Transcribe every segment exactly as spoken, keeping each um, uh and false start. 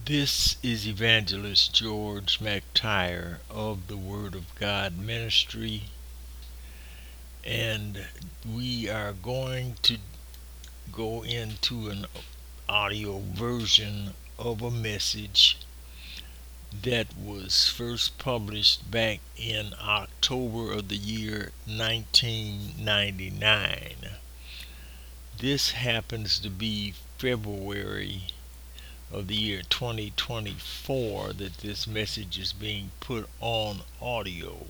This is Evangelist George McTire of the Word of God Ministry, and we are going to go into an audio version of a message that was first published back in October of the year nineteen ninety-nine. This happens to be February of the year twenty twenty-four that this message is being put on audio.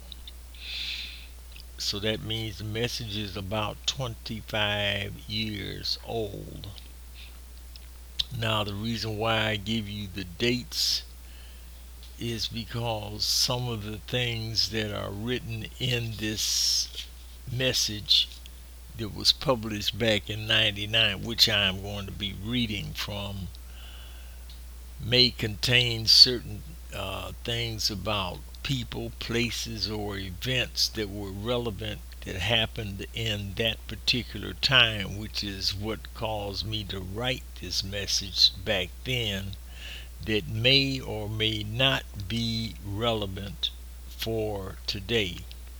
So that means the message is about twenty-five years old. Now, the reason why I give you the dates is because some of the things that are written in this message that was published back in ninety-nine, which I am going to be reading from, may contain certain uh, things about people, places, or events that were relevant that happened in that particular time, which is what caused me to write this message back then, that may or may not be relevant for today.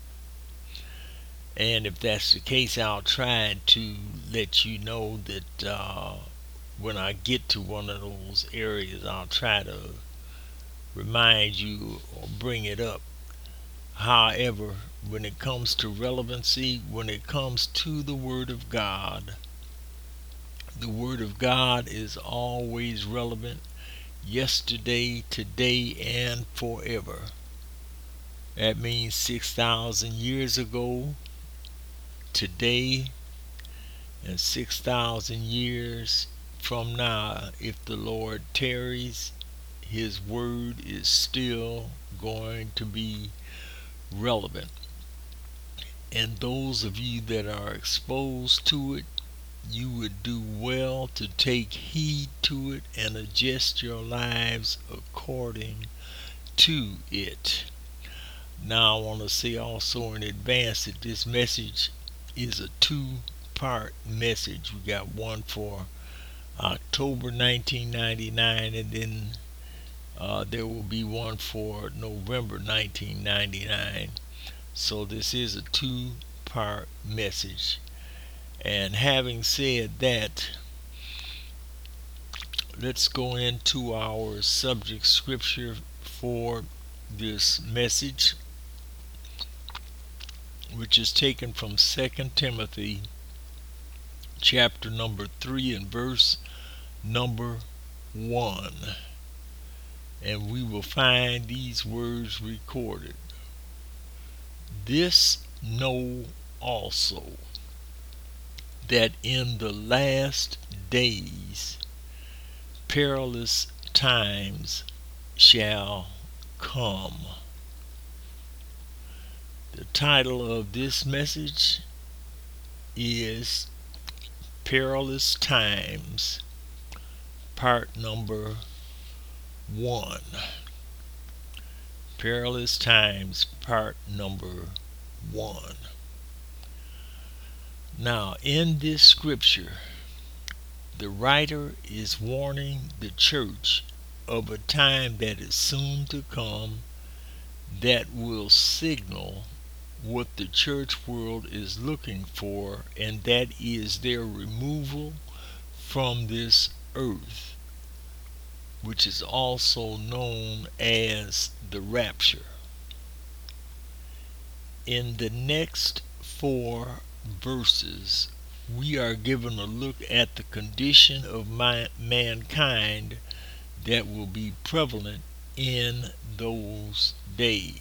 And if that's the case, I'll try to let you know that uh, when I get to one of those areas, I'll try to remind you or bring it up. However, when it comes to relevancy, when it comes to the Word of God, the Word of God is always relevant, yesterday, today, and forever. That means six thousand years ago, today, and six thousand years from now, if the Lord tarries, His Word is still going to be relevant. And those of you that are exposed to it, you would do well to take heed to it and adjust your lives according to it. Now, I want to say also in advance that this message is a two-part message. We got one for October nineteen ninety-nine, and then uh, there will be one for November nineteen ninety-nine. So this is a two-part message. And having said that, let's go into our subject scripture for this message, which is taken from Second Timothy chapter number three and verse number one. And we will find these words recorded. This know also, that in the last days perilous times shall come. The title of this message is Perilous Times, part number one. Perilous Times, part number one. Now, in this scripture, the writer is warning the church of a time that is soon to come that will signal what the church world is looking for, and that is their removal from this earth, which is also known as the rapture. In the next four verses, we are given a look at the condition of my, mankind that will be prevalent in those days.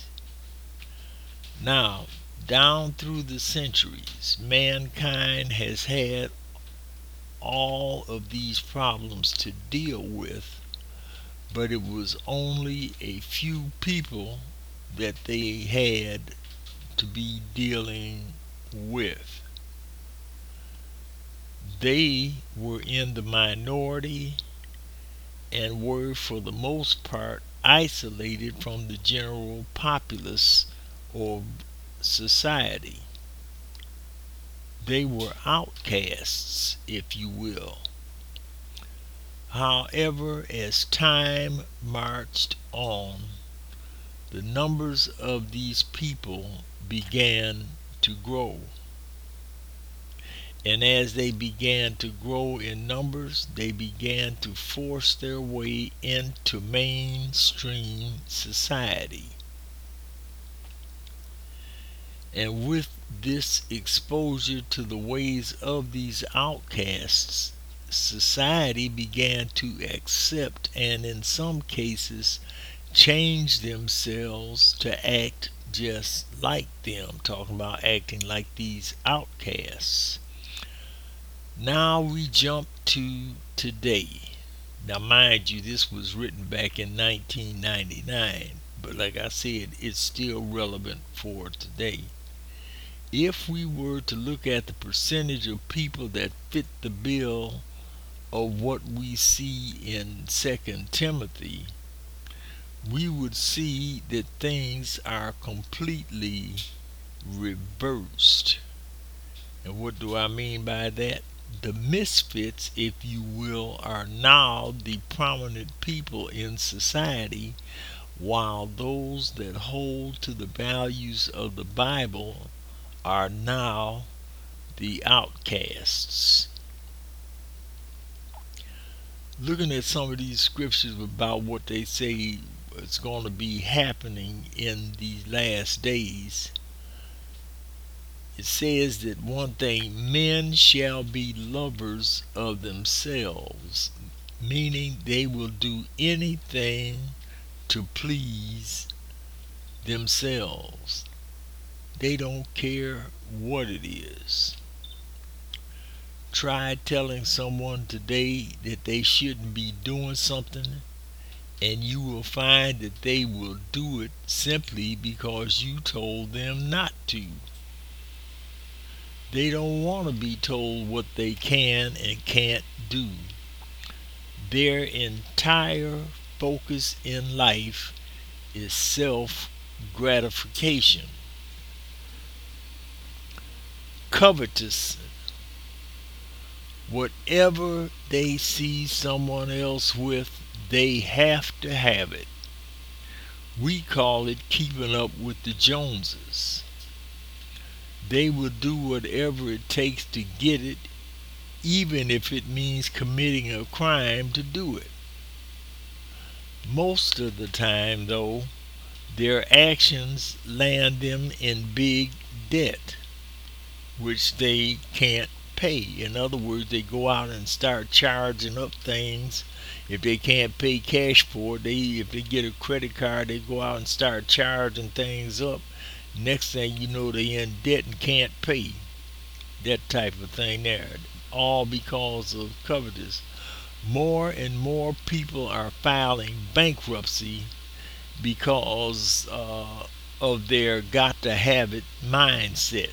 Now, down through the centuries, mankind has had all of these problems to deal with, but it was only a few people that they had to be dealing with. They were in the minority and were, for the most part, isolated from the general populace of society. They were outcasts, if you will. However, as time marched on, the numbers of these people began to grow. And as they began to grow in numbers, they began to force their way into mainstream society. And with this exposure to the ways of these outcasts, society began to accept and, in some cases, change themselves to act just like them. Talking about acting like these outcasts. Now we jump to today. Now, mind you, this was written back in nineteen ninety-nine, but like I said, it's still relevant for today. If we were to look at the percentage of people that fit the bill of what we see in Second Timothy, we would see that things are completely reversed. And what do I mean by that? The misfits, if you will, are now the prominent people in society, while those that hold to the values of the Bible are now the outcasts. Looking at some of these scriptures about what they say is going to be happening in these last days, it says that one thing, men shall be lovers of themselves, meaning they will do anything to please themselves. They don't care what it is. Try telling someone today that they shouldn't be doing something, and you will find that they will do it simply because you told them not to. They don't want to be told what they can and can't do. Their entire focus in life is self-gratification. Covetous. Whatever they see someone else with, they have to have it. We call it keeping up with the Joneses. They will do whatever it takes to get it, even if it means committing a crime to do it. Most of the time, though, their actions land them in big debt, which they can't pay. In other words, they go out and start charging up things. If they can't pay cash for it, they if they get a credit card, they go out and start charging things up. Next thing you know, they're in debt and can't pay. That type of thing there. All because of covetous. More and more people are filing bankruptcy because uh, of their got to have it mindset.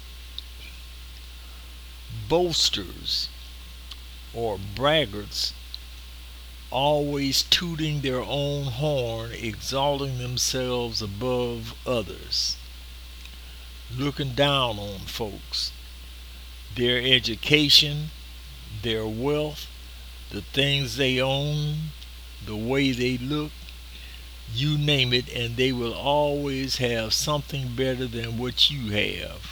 Boasters or braggarts, always tooting their own horn, exalting themselves above others, looking down on folks. Their education, their wealth, the things they own, the way they look, you name it, and they will always have something better than what you have.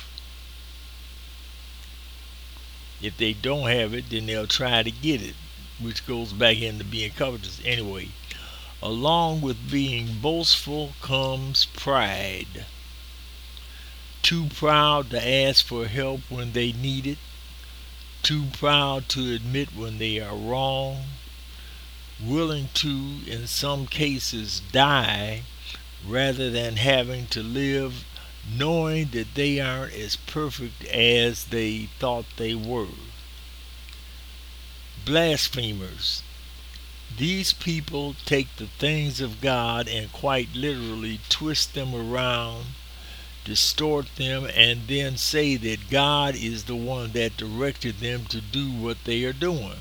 If they don't have it, then they'll try to get it, which goes back into being covetous. Anyway, along with being boastful comes pride. Too proud to ask for help when they need it. Too proud to admit when they are wrong. Willing to, in some cases, die rather than having to live knowing that they aren't as perfect as they thought they were. Blasphemers. These people take the things of God and quite literally twist them around, distort them, and then say that God is the one that directed them to do what they are doing.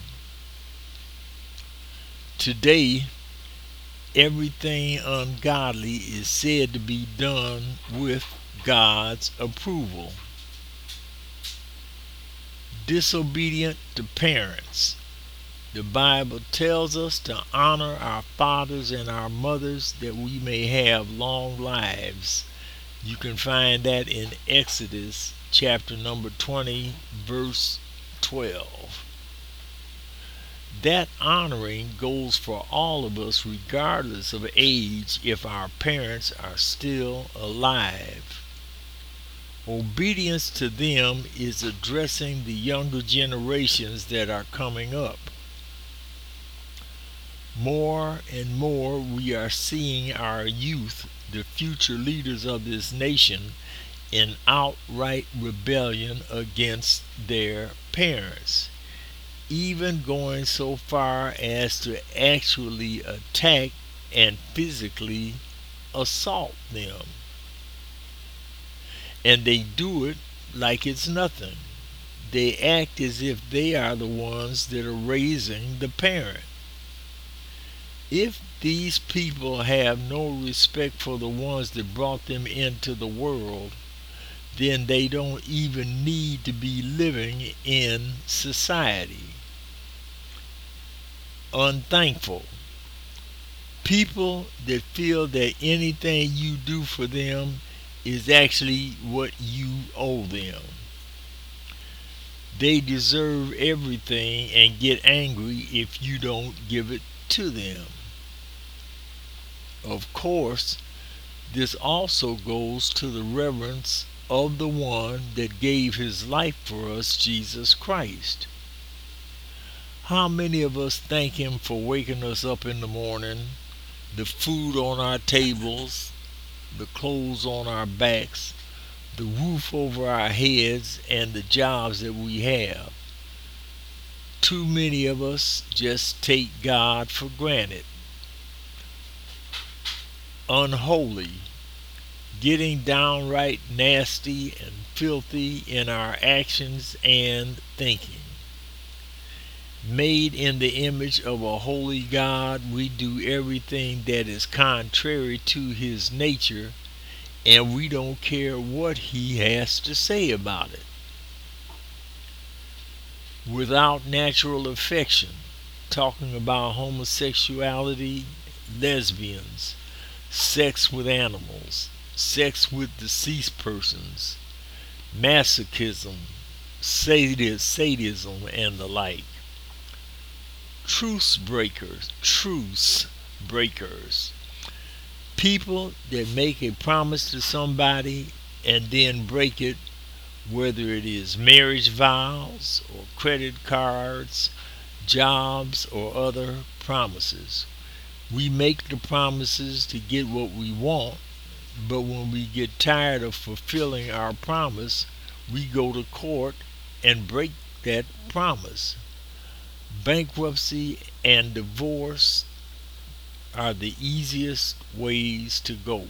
Today, everything ungodly is said to be done with God's approval. Disobedient to parents. The Bible tells us to honor our fathers and our mothers that we may have long lives. You can find that in Exodus chapter number twenty, verse twelve. That honoring goes for all of us, regardless of age, if our parents are still alive. Obedience to them is addressing the younger generations that are coming up. More and more, we are seeing our youth, the future leaders of this nation, in outright rebellion against their parents, even going so far as to actually attack and physically assault them. And they do it like it's nothing. They act as if they are the ones that are raising the parent. If these people have no respect for the ones that brought them into the world, then they don't even need to be living in society. Unthankful. People that feel that anything you do for them is actually what you owe them. They deserve everything and get angry if you don't give it to them. Of course, this also goes to the reverence of the one that gave his life for us, Jesus Christ. How many of us thank him for waking us up in the morning, the food on our tables, the clothes on our backs, the roof over our heads, and the jobs that we have? Too many of us just take God for granted. Unholy, getting downright nasty and filthy in our actions and thinking. Made in the image of a holy God, we do everything that is contrary to his nature, and we don't care what he has to say about it. Without natural affection, talking about homosexuality, lesbians, sex with animals, sex with deceased persons, masochism, sadism, and the like. Truce breakers, truce breakers. People that make a promise to somebody and then break it, whether it is marriage vows or credit cards, jobs, or other promises. We make the promises to get what we want, but when we get tired of fulfilling our promise, we go to court and break that promise. Bankruptcy and divorce are the easiest ways to go.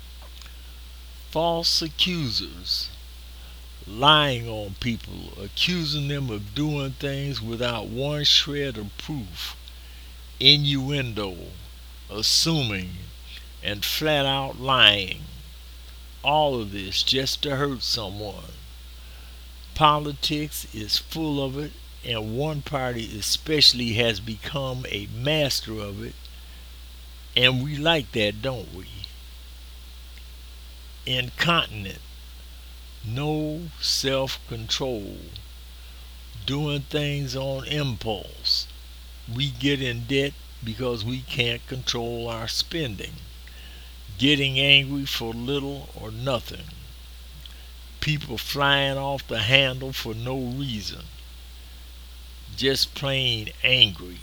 False accusers, lying on people, accusing them of doing things without one shred of proof. Innuendo, assuming, and flat out lying. All of this just to hurt someone. Politics is full of it, and one party especially has become a master of it, and we like that, don't we? Incontinent, no self-control, doing things on impulse. We get in debt because we can't control our spending, getting angry for little or nothing, people flying off the handle for no reason, just plain angry.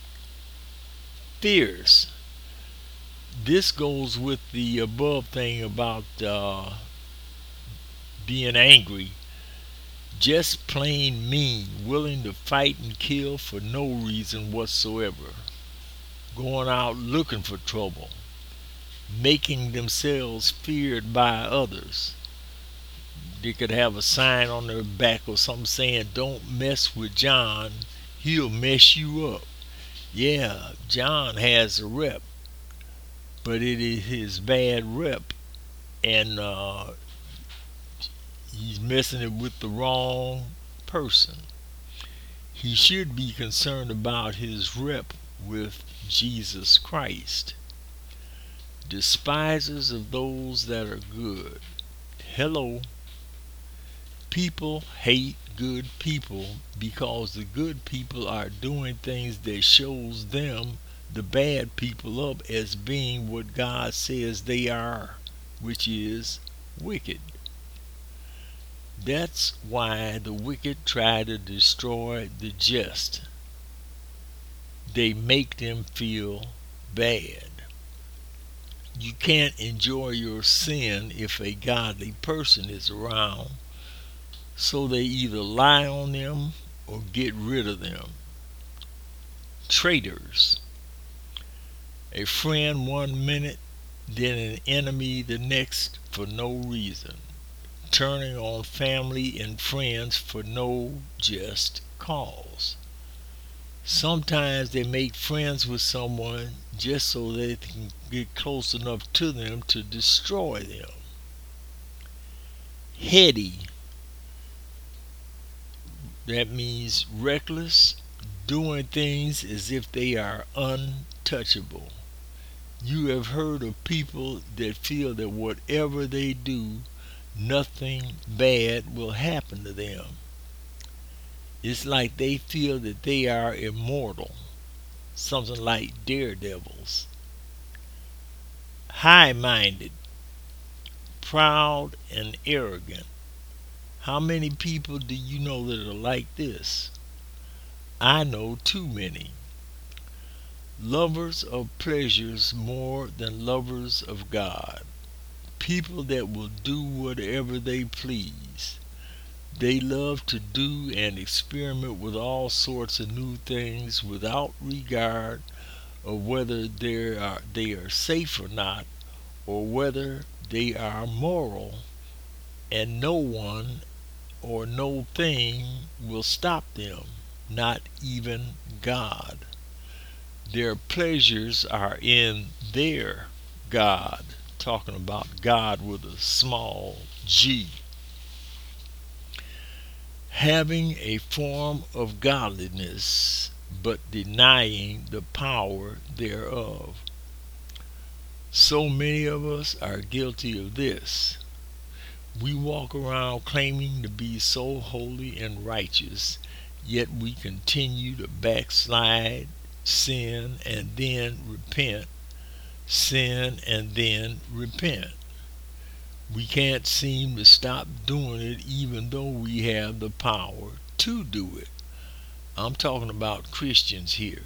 Fierce. This goes with the above thing about uh, being angry. Just plain mean, willing to fight and kill for no reason whatsoever. Going out looking for trouble. Making themselves feared by others. They could have a sign on their back or something saying, "Don't mess with John, he'll mess you up." Yeah, John has a rep, but it is his bad rep, and uh, he's messing it with the wrong person. He should be concerned about his rep with Jesus Christ. Despisers of those that are good. Hello. People hate good people because the good people are doing things that shows them the bad people up as being what God says they are, which is wicked. That's why the wicked try to destroy the just. They make them feel bad. You can't enjoy your sin if a godly person is around, so they either lie on them or get rid of them. Traitors. A friend one minute, then an enemy the next for no reason. Turning on family and friends for no just cause. Sometimes they make friends with someone just so they can get close enough to them to destroy them. Heady. That means reckless, doing things as if they are untouchable. You have heard of people that feel that whatever they do, nothing bad will happen to them. It's like they feel that they are immortal, something like daredevils. High-minded, proud, and arrogant. How many people do you know that are like this? I know too many. Lovers of pleasures more than lovers of God. People that will do whatever they please. They love to do and experiment with all sorts of new things without regard of whether they are, they are safe or not, or whether they are moral, and no one or no thing will stop them, not even God. Their pleasures are in their God, talking about God with a small g. Having a form of godliness, but denying the power thereof. So many of us are guilty of this. We walk around claiming to be so holy and righteous, yet we continue to backslide, sin, and then repent, sin, and then repent. We can't seem to stop doing it even though we have the power to do it. I'm talking about Christians here.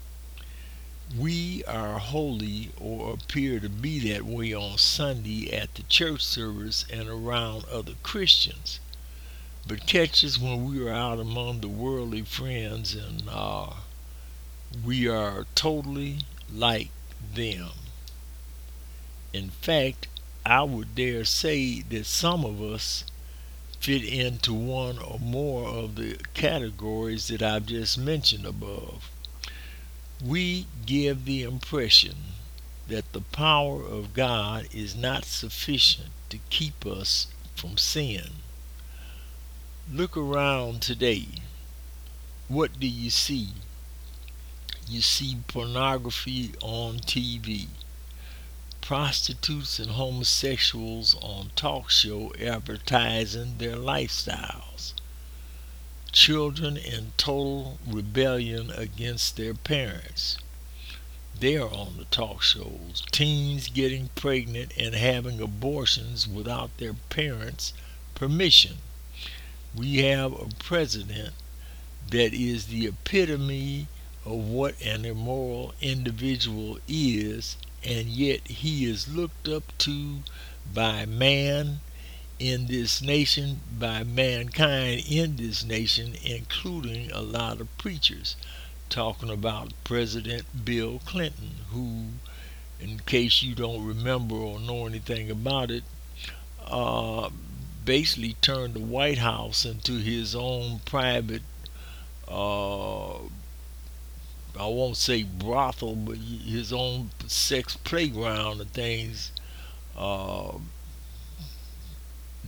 We are holy or appear to be that way on Sunday at the church service and around other Christians. But catch us when we are out among the worldly friends and uh, we are totally like them. In fact, I would dare say that some of us fit into one or more of the categories that I've just mentioned above. We give the impression that the power of God is not sufficient to keep us from sin. Look around today. What do you see? You see pornography on T V, prostitutes and homosexuals on talk show advertising their lifestyles, children in total rebellion against their parents. They are on the talk shows. Teens getting pregnant and having abortions without their parents' permission. We have a president that is the epitome of what an immoral individual is, and yet he is looked up to by man in this nation, by mankind in this nation, including a lot of preachers, talking about President Bill Clinton, who, in case you don't remember or know anything about it, uh, basically turned the White House into his own private, uh, I won't say brothel, but his own sex playground and things. Uh,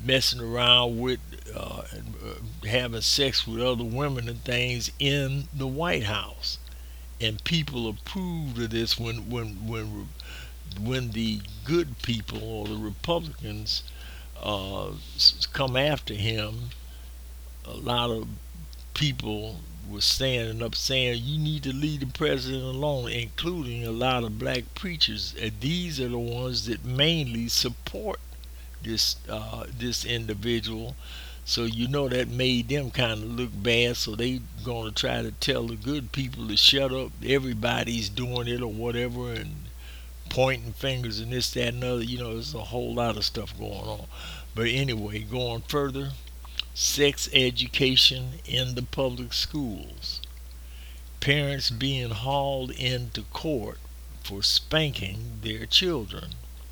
messing around with uh, uh, having sex with other women and things in the White House, and people approved of this when when when when the good people or the Republicans uh, come after him. A lot of people were standing up saying you need to leave the president alone, including a lot of black preachers. And these are the ones that mainly support this uh, this individual. So you know that made them kind of look bad. So they gonna try to tell the good people to shut up. Everybody's doing it or whatever, and pointing fingers and this, that, and other. You know, there's a whole lot of stuff going on. But anyway, going further, sex education in the public schools, parents being hauled into court for spanking their children,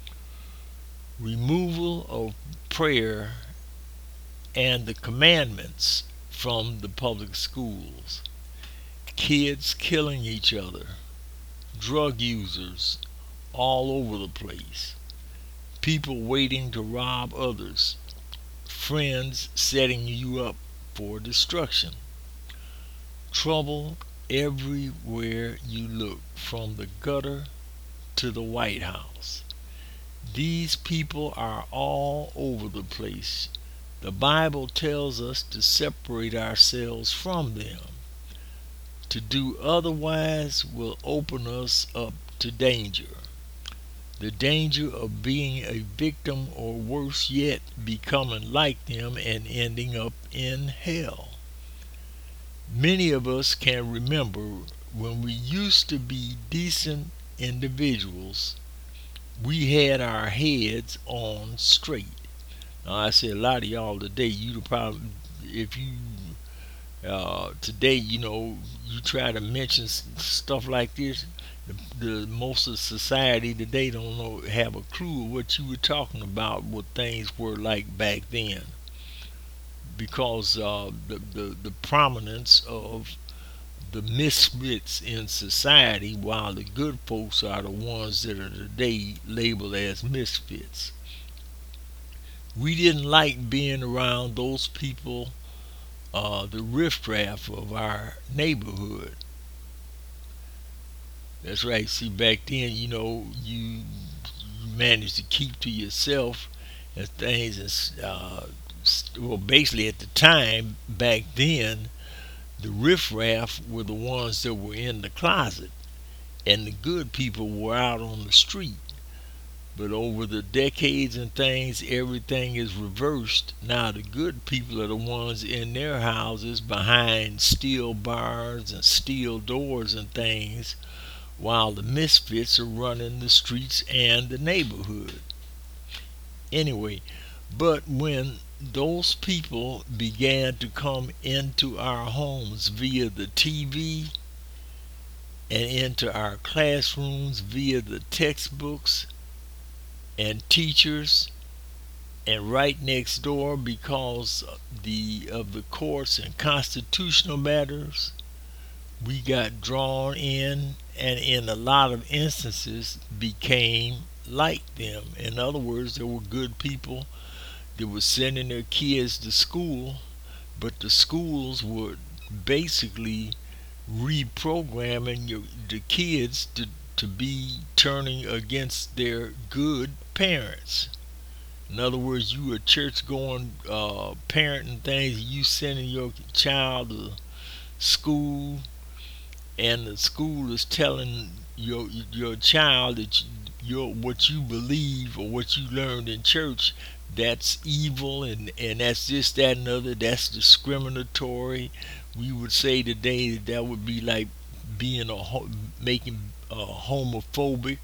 removal of prayer and the commandments from the public schools, kids killing each other, drug users all over the place, people waiting to rob others, friends setting you up for destruction, trouble everywhere you look, from the gutter to the White House. These people are all over the place. The Bible tells us to separate ourselves from them. To do otherwise will open us up to danger. The danger of being a victim, or worse yet, becoming like them and ending up in hell. Many of us can remember when we used to be decent individuals, we had our heads on straight. Now, I say a lot of y'all today, you probably, if you, uh, today, you know, you try to mention stuff like this, the, the most of society today don't know, have a clue of what you were talking about, what things were like back then, because uh, the, the the prominence of the misfits in society, while the good folks are the ones that are today labeled as misfits. We didn't like being around those people, uh, the riffraff of our neighborhood. That's right. See, back then, you know, you, you managed to keep to yourself and things. And uh, well, basically, at the time back then, the riffraff were the ones that were in the closet, and the good people were out on the street. But over the decades and things, everything is reversed. Now the good people are the ones in their houses behind steel bars and steel doors and things, while the misfits are running the streets and the neighborhood. Anyway, but when those people began to come into our homes via the T V and into our classrooms via the textbooks and teachers, and right next door because of the of the courts and constitutional matters, we got drawn in, and in a lot of instances became like them. In other words, there were good people that were sending their kids to school, but the schools were basically reprogramming your, the kids to, to be turning against their good parents. In other words, you a church going uh, parent and things, you sending your child to school, and the school is telling your your child that you, your what you believe or what you learned in church, that's evil, and and that's this, that, and other, that's discriminatory. We would say today that that would be like being a making uh, homophobic,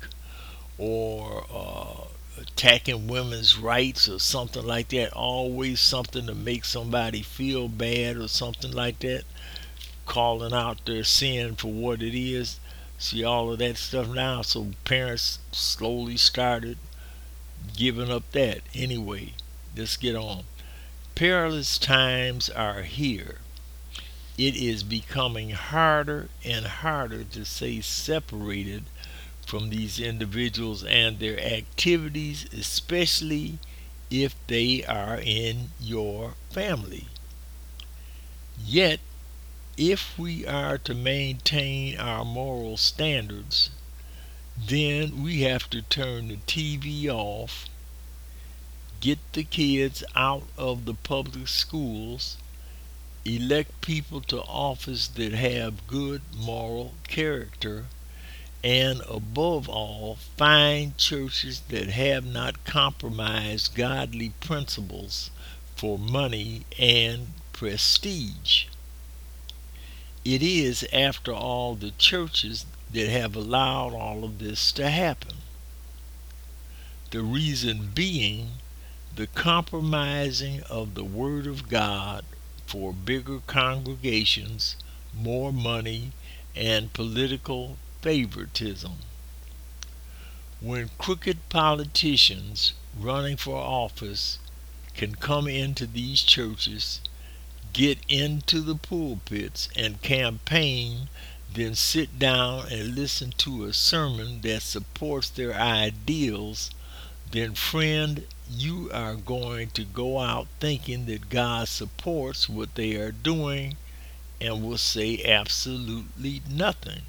or uh, attacking women's rights or something like that. Always something to make somebody feel bad or something like that, calling out their sin for what it is. See all of that stuff now. So parents slowly started giving up that. Anyway, let's get on. Perilous times are here. It is becoming harder and harder to stay separated from these individuals and their activities, especially if they are in your family. Yet, if we are to maintain our moral standards, then we have to turn the T V off, get the kids out of the public schools, elect people to office that have good moral character, and above all, find churches that have not compromised godly principles for money and prestige. It is, after all, the churches that have allowed all of this to happen. The reason being the compromising of the Word of God for bigger congregations, more money, and political favoritism. When crooked politicians running for office can come into these churches, get into the pulpits and campaign, then sit down and listen to a sermon that supports their ideals, then friend, you are going to go out thinking that God supports what they are doing and will say absolutely nothing.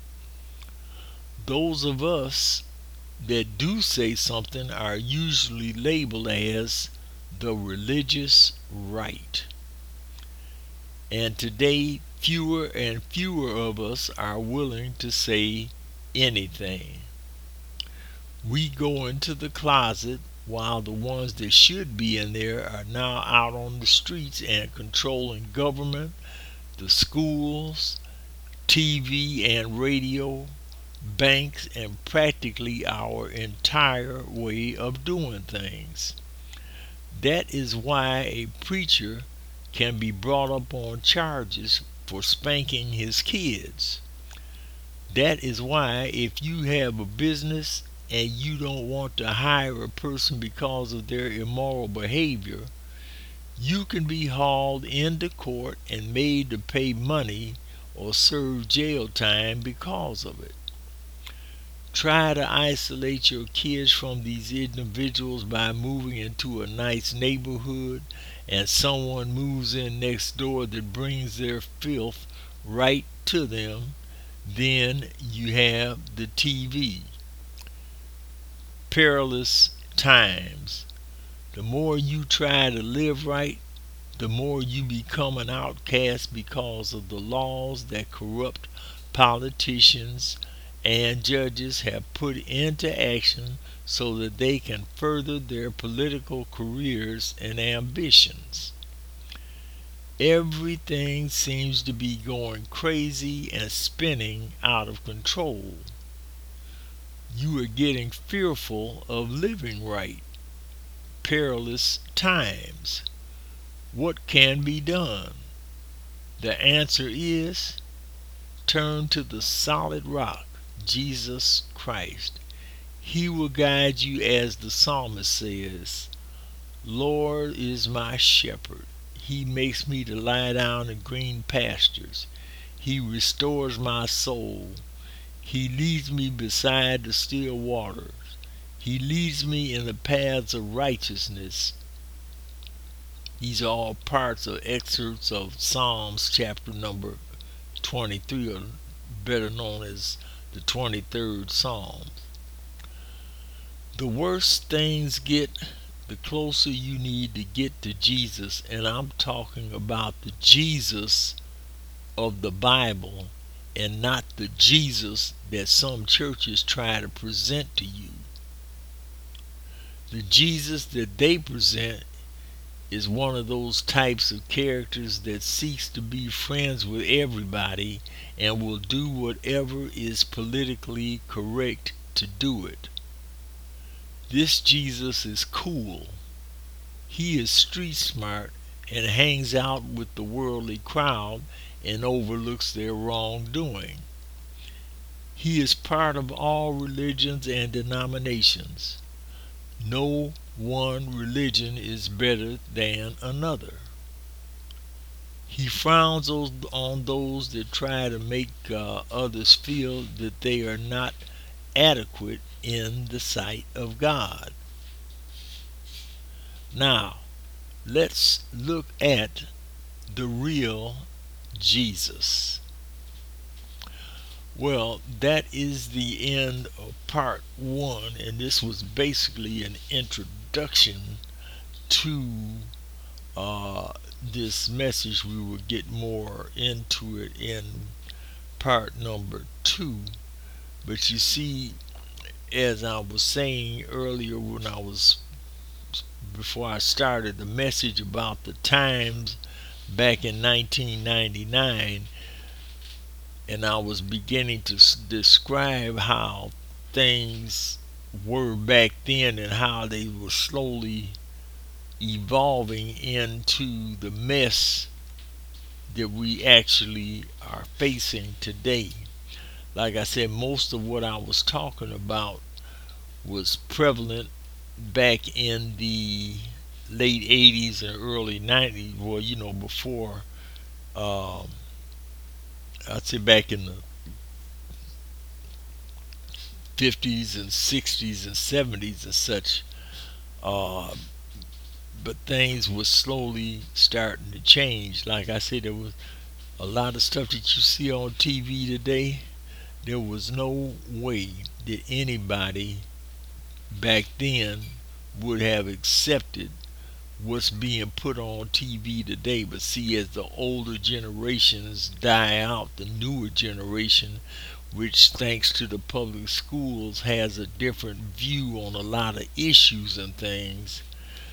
Those of us that do say something are usually labeled as the religious right. And today, fewer and fewer of us are willing to say anything. We go into the closet while the ones that should be in there are now out on the streets and controlling government, the schools, T V and radio, banks, and practically our entire way of doing things. That is why a preacher can be brought up on charges for spanking his kids. That is why if you have a business and you don't want to hire a person because of their immoral behavior, you can be hauled into court and made to pay money or serve jail time because of it. Try to isolate your kids from these individuals by moving into a nice neighborhood, and someone moves in next door that brings their filth right to them. Then you have the T V. Perilous times. The more you try to live right, the more you become an outcast because of the laws that corrupt politicians and judges have put into action so that they can further their political careers and ambitions. Everything seems to be going crazy and spinning out of control. You are getting fearful of living right. Perilous times. What can be done? The answer is turn to the solid rock, Jesus Christ. He will guide you as the psalmist says, Lord is my shepherd. He makes me to lie down in green pastures. He restores my soul. He leads me beside the still waters. He leads me in the paths of righteousness. These are all parts of excerpts of Psalms chapter number twenty-three, or better known as the twenty-third Psalm. The worse things get, the closer you need to get to Jesus, and I'm talking about the Jesus of the Bible and not the Jesus that some churches try to present to you. The Jesus that they present is one of those types of characters that seeks to be friends with everybody and will do whatever is politically correct to do it. This Jesus is cool. He is street smart and hangs out with the worldly crowd and overlooks their wrongdoing. He is part of all religions and denominations. No one religion is better than another. He frowns on those that try to make uh, others feel that they are not adequate in the sight of God. Now, let's look at the real Jesus. Well, that is the end of part one, and this was basically an introduction to uh, this message. We will get more into it in part number two. But you see, as I was saying earlier when I was before I started the message about the times back in nineteen ninety-nine, and I was beginning to s- describe how things were back then and how they were slowly evolving into the mess that we actually are facing today. Like I said, most of what I was talking about was prevalent back in the late eighties and early nineties. Well, you know, before, um, I'd say back in the fifties and sixties and seventies and such. Uh, but things were slowly starting to change. Like I said, there was a lot of stuff that you see on T V today. There was no way that anybody back then would have accepted what's being put on T V today. But see, as the older generations die out, the newer generation, which thanks to the public schools has a different view on a lot of issues and things,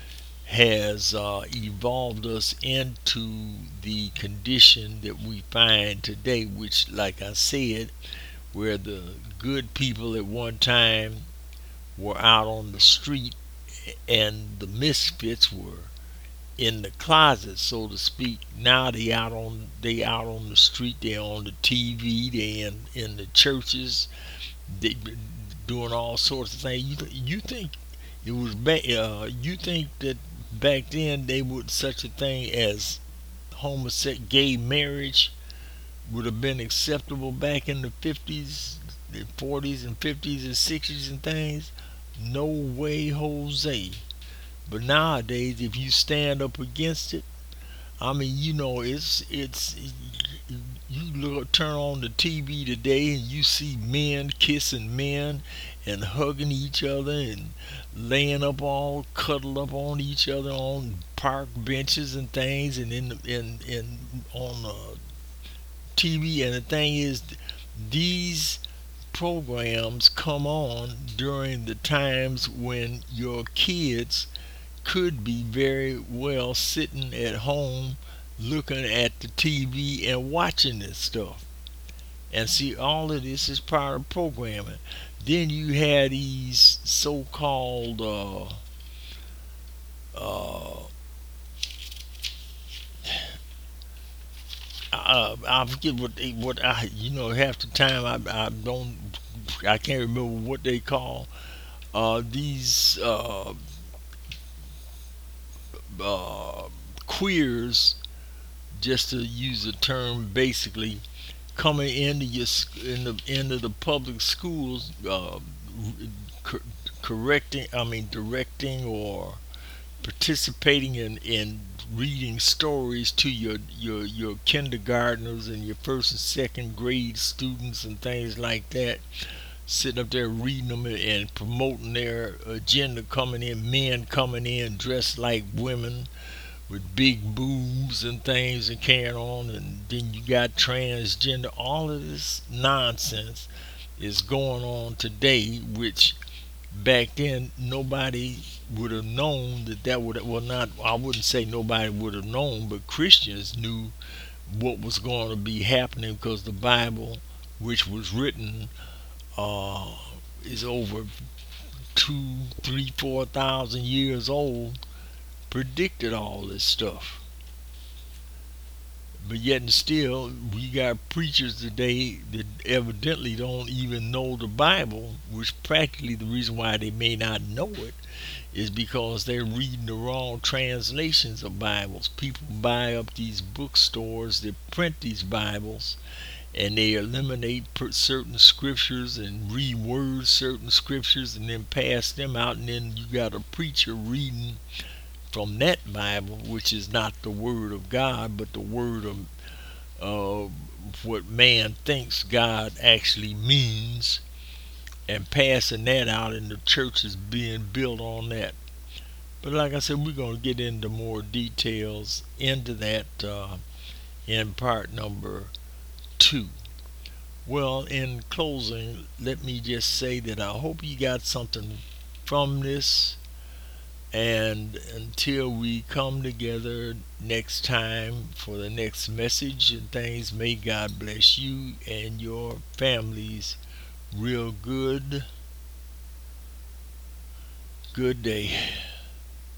has uh, evolved us into the condition that we find today, which, like I said, where the good people at one time were out on the street and the misfits were in the closet, so to speak. Now they out on they out on the street. They on the T V. They in in the churches. They doing all sorts of things. You you think it was ba- uh, you think that back then they would such a thing as homosexual gay marriage would have been acceptable back in the fifties, the forties and fifties and sixties and things? No way, Jose. But nowadays, if you stand up against it, I mean, you know, it's it's you look turn on the T V today and you see men kissing men and hugging each other and laying up all cuddled up on each other on park benches and things and in the, in in on uh, T V. And the thing is, these programs come on during the times when your kids could be very well sitting at home looking at the T V and watching this stuff. And see, all of this is part of programming. Then you had these so called, uh, uh, uh, I forget what they, what I, you know, half the time I, I don't, I can't remember what they call uh, these uh, uh, queers, just to use a term basically, coming into your in the into the public schools, uh, cor- correcting, I mean directing or participating in in reading stories to your your your kindergartners and your first and second grade students and things like that, sitting up there reading them and, and promoting their agenda, coming in, men coming in dressed like women with big boobs and things and carrying on, and then you got transgender. All of this nonsense is going on today, which back then nobody would have known that that would, well, not, I wouldn't say nobody would have known, but Christians knew what was going to be happening because the Bible, which was written, uh, is over two, three, four thousand years old, predicted all this stuff. But yet and still, we got preachers today that evidently don't even know the Bible, which practically the reason why they may not know it is because they're reading the wrong translations of Bibles. People buy up these bookstores that print these Bibles and they eliminate certain scriptures and reword certain scriptures and then pass them out, and then you got a preacher reading from that Bible, which is not the Word of God, but the Word of uh, what man thinks God actually means, and passing that out, and the church is being built on that. But like I said, we're going to get into more details into that uh, in part number two. Well, in closing, let me just say that I hope you got something from this. And until we come together next time for the next message and things, may God bless you and your families real good. Good day.